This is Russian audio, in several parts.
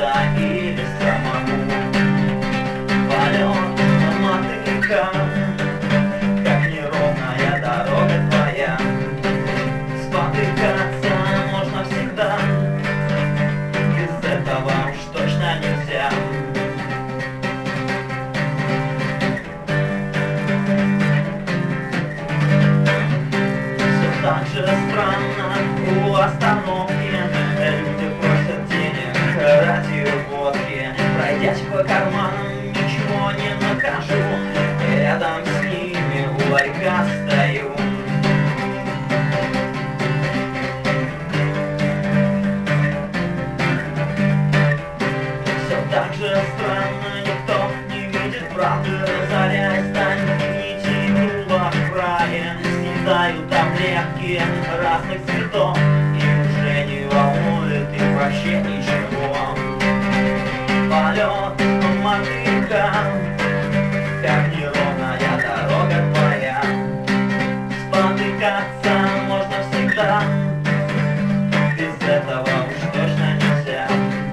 это или самому. Полет на мотылька, как неровная дорога твоя. Спотыкаться можно всегда, без этого уж точно нельзя. Все так же странно у остановки. Люди просят денег ради водки. Пройдясь по карманам, ничего не накажу. Рядом с ними у ларька стою. Все так же странно, никто не видит правды. Разоряясь, станет нити дула в крае. Съедают таблетки разных цветов. И вообще ничего. Полет мотылька, как неровная дорога твоя. Спотыкаться можно всегда, без этого уж точно нельзя.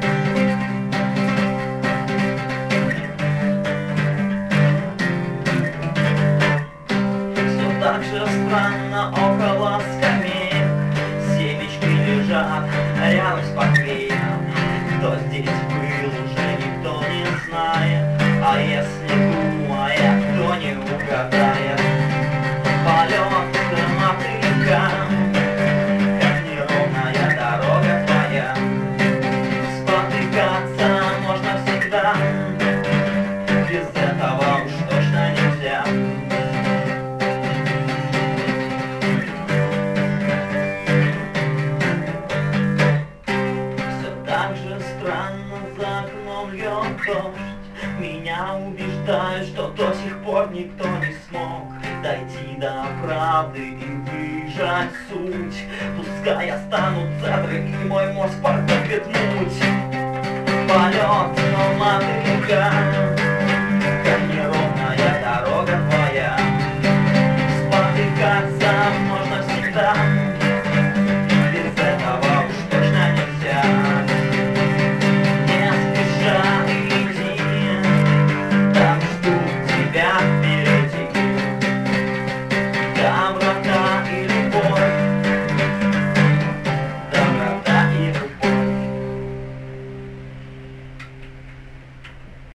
Все так же странно около скамеек. Семечки лежат рядом с портфелем. Кто здесь был, уже никто не знает. А если думает, кто не угадает. Полет мотылька, как неровная дорога твоя. Спотыкаться можно всегда, без этого уж точно нельзя. Странно, за окном льет дождь. Меня убеждают, что до сих пор никто не смог дойти до правды и выжать суть. Пускай останутся цедры и мой мозг потопит муть. Полет, но